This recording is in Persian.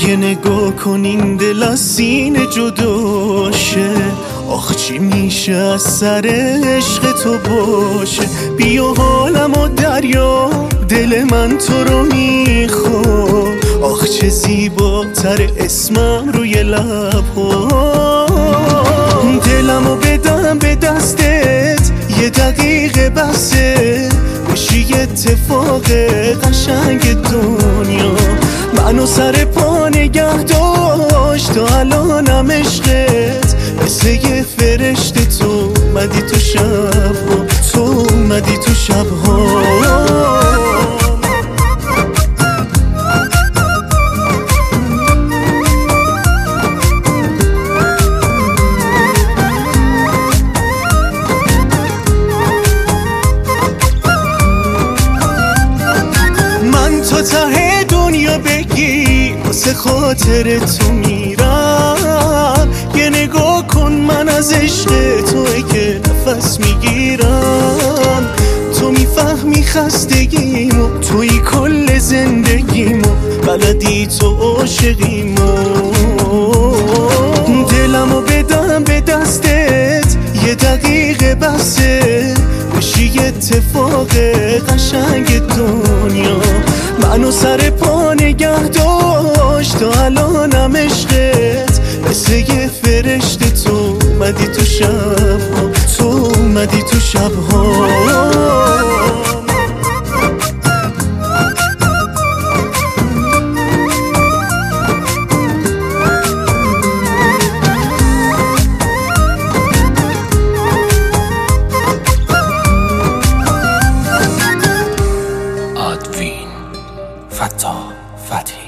یه نگاه کن این دل از سینه جداشه، آخ چی میشه از سر عشق تو باشه. بیا حالم و دریا، دل من تو رو میخواد، آخ چه زیباتر اسمم روی لب‌ها. دلمو بدم به دستت، یه دقیقه بسه، بشی اتفاق قشنگ دنیا. منو سر پا نگه داشت تا الانم عشقت، مثل یه فرشته تو اومدی تو شبها، تو اومدی تو شبها. تا ته دنیا بگی واسه خاطر تو میرم، یه نگاه کن من از عشق توی که نفس میگیرم. تو میفهمی خستگیمو، توی کل زندگیمو، بلدی تو عاشقیمو. دلمو بدم به دستت، یه دقیقه بسه، بشی اتفاق قشنگ دنیا. منو سر پا نگه داشت تا الانم عشقت، مثل یه فرشته تو اومدی تو شبها، تو اومدی تو شبها. فتاح فتحی